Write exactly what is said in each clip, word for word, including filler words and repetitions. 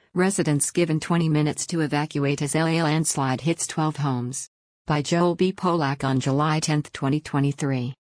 Residents given twenty minutes to evacuate as L A landslide hits twelve homes. By Joel B. Polak on July tenth, twenty twenty-three.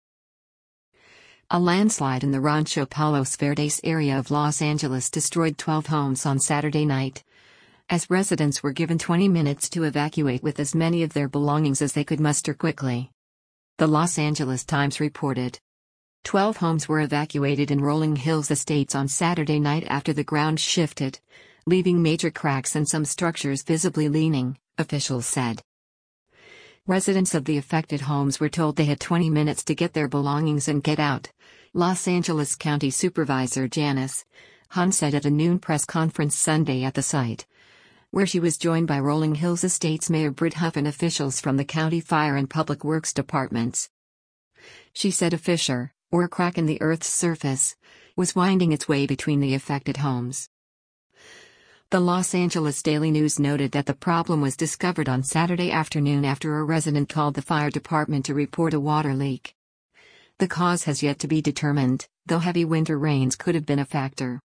A landslide in the Rancho Palos Verdes area of Los Angeles destroyed twelve homes on Saturday night, as residents were given twenty minutes to evacuate with as many of their belongings as they could muster quickly. The Los Angeles Times reported. Twelve homes were evacuated in Rolling Hills Estates on Saturday night after the ground shifted, leaving major cracks and some structures visibly leaning, officials said. Residents of the affected homes were told they had twenty minutes to get their belongings and get out, Los Angeles County Supervisor Janice Hahn said at a noon press conference Sunday at the site, where she was joined by Rolling Hills Estates Mayor Britt Huff and officials from the county fire and public works departments. She said a fissure, or a crack in the earth's surface, was winding its way between the affected homes. The Los Angeles Daily News noted that the problem was discovered on Saturday afternoon after a resident called the fire department to report a water leak. The cause has yet to be determined, though heavy winter rains could have been a factor.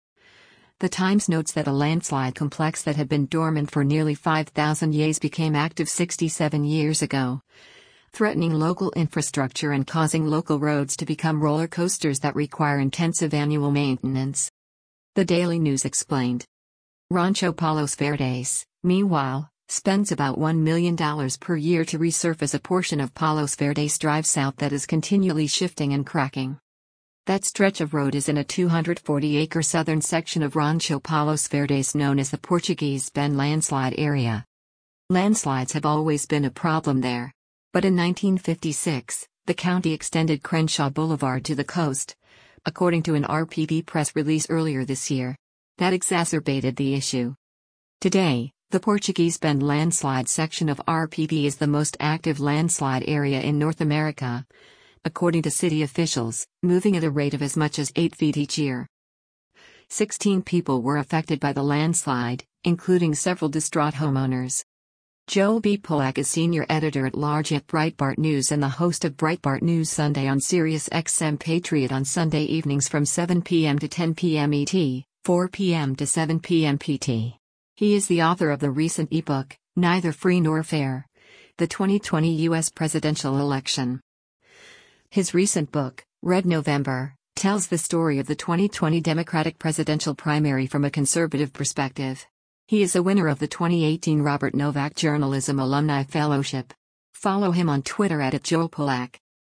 The Times notes that a landslide complex that had been dormant for nearly five thousand years became active sixty-seven years ago, threatening local infrastructure and causing local roads to become roller coasters that require intensive annual maintenance. The Daily News explained. Rancho Palos Verdes, meanwhile, spends about one million dollars per year to resurface a portion of Palos Verdes Drive South that is continually shifting and cracking. That stretch of road is in a two hundred forty acre southern section of Rancho Palos Verdes known as the Portuguese Bend landslide area. Landslides have always been a problem there. But in nineteen fifty-six, the county extended Crenshaw Boulevard to the coast, according to an R P B press release earlier this year. That exacerbated the issue. Today, the Portuguese Bend landslide section of R P B is the most active landslide area in North America, according to city officials, moving at a rate of as much as eight feet each year. Sixteen people were affected by the landslide, including several distraught homeowners. Joel B. Polak is senior editor-at-large at Breitbart News and the host of Breitbart News Sunday on Sirius X M Patriot on Sunday evenings from seven p m to ten p m E T, four p m to seven p m P T. He is the author of the recent ebook, Neither Free Nor Fair: The twenty twenty U S Presidential Election. His recent book, Red November, tells the story of the twenty twenty Democratic presidential primary from a conservative perspective. He is a winner of the twenty eighteen Robert Novak Journalism Alumni Fellowship. Follow him on Twitter at Joel Polak.